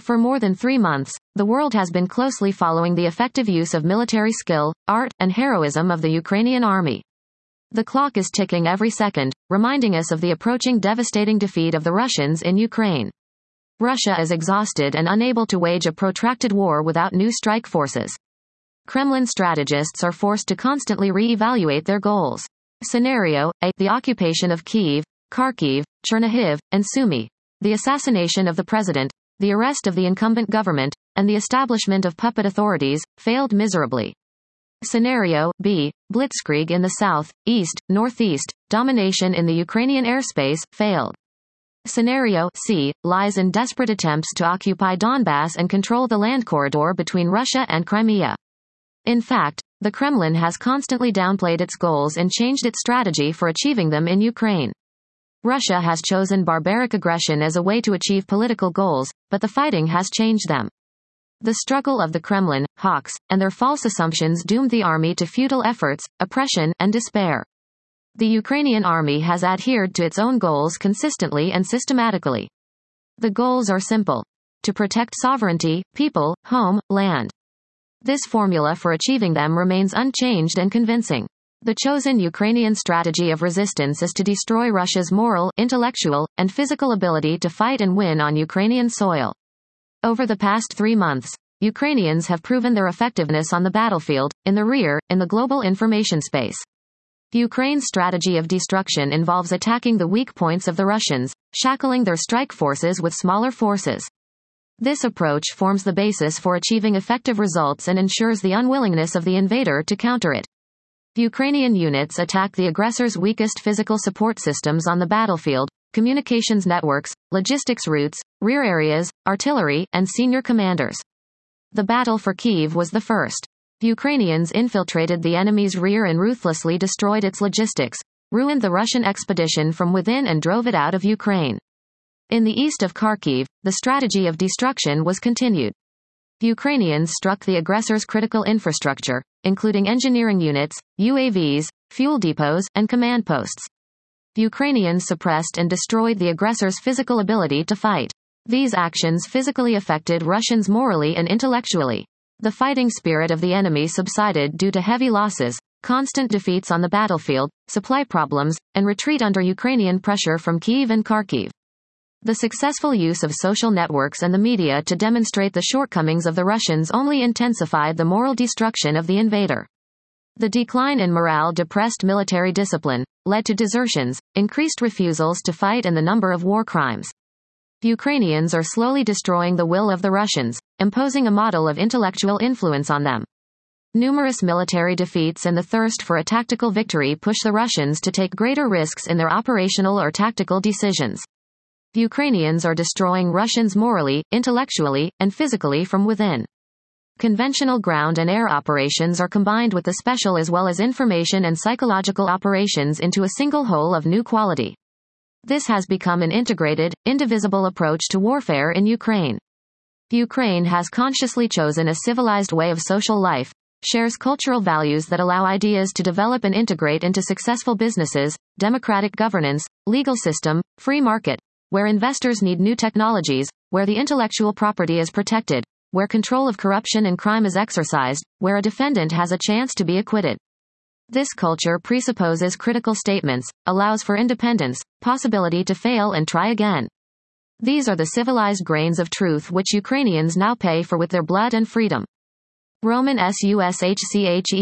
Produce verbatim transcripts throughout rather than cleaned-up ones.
For more than three months, the world has been closely following the effective use of military skill, art, and heroism of the Ukrainian army. The clock is ticking every second, reminding us of the approaching devastating defeat of the Russians in Ukraine. Russia is exhausted and unable to wage a protracted war without new strike forces. Kremlin strategists are forced to constantly re-evaluate their goals. Scenario A. The occupation of Kyiv, Kharkiv, Chernihiv, and Sumy. The assassination of the president, the arrest of the incumbent government, and the establishment of puppet authorities, failed miserably. Scenario B. Blitzkrieg in the south, east, northeast, domination in the Ukrainian airspace, failed. Scenario C. Lies and desperate attempts to occupy Donbass and control the land corridor between Russia and Crimea. In fact, the Kremlin has constantly downplayed its goals and changed its strategy for achieving them in Ukraine. Russia has chosen barbaric aggression as a way to achieve political goals, but the fighting has changed them. The struggle of the Kremlin, hawks, and their false assumptions doomed the army to futile efforts, oppression, and despair. The Ukrainian army has adhered to its own goals consistently and systematically. The goals are simple: to protect sovereignty, people, home, land. This formula for achieving them remains unchanged and convincing. The chosen Ukrainian strategy of resistance is to destroy Russia's moral, intellectual, and physical ability to fight and win on Ukrainian soil. Over the past three months, Ukrainians have proven their effectiveness on the battlefield, in the rear, in the global information space. Ukraine's strategy of destruction involves attacking the weak points of the Russians, shackling their strike forces with smaller forces. This approach forms the basis for achieving effective results and ensures the unwillingness of the invader to counter it. Ukrainian units attack the aggressor's weakest physical support systems on the battlefield: communications networks, logistics routes, rear areas, artillery, and senior commanders. The battle for Kyiv was the first. Ukrainians infiltrated the enemy's rear and ruthlessly destroyed its logistics, ruined the Russian expedition from within and drove it out of Ukraine. In the east of Kharkiv, the strategy of destruction was continued. Ukrainians struck the aggressor's critical infrastructure, including engineering units, U A Vs, fuel depots, and command posts. Ukrainians suppressed and destroyed the aggressor's physical ability to fight. These actions physically affected Russians morally and intellectually. The fighting spirit of the enemy subsided due to heavy losses, constant defeats on the battlefield, supply problems, and retreat under Ukrainian pressure from Kyiv and Kharkiv. The successful use of social networks and the media to demonstrate the shortcomings of the Russians only intensified the moral destruction of the invader. The decline in morale, depressed military discipline, led to desertions, increased refusals to fight, and the number of war crimes. Ukrainians are slowly destroying the will of the Russians, imposing a model of intellectual influence on them. Numerous military defeats and the thirst for a tactical victory push the Russians to take greater risks in their operational or tactical decisions. Ukrainians are destroying Russians morally, intellectually, and physically from within. Conventional ground and air operations are combined with the special as well as information and psychological operations into a single whole of new quality. This has become an integrated, indivisible approach to warfare in Ukraine. Ukraine has consciously chosen a civilized way of social life, shares cultural values that allow ideas to develop and integrate into successful businesses, democratic governance, legal system, free market, where investors need new technologies, where the intellectual property is protected, where control of corruption and crime is exercised, where a defendant has a chance to be acquitted. This culture presupposes critical statements, allows for independence, possibility to fail and try again. These are the civilized grains of truth which Ukrainians now pay for with their blood and freedom. Roman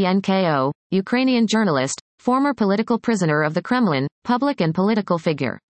Sushchenko, Ukrainian journalist, former political prisoner of the Kremlin, public and political figure.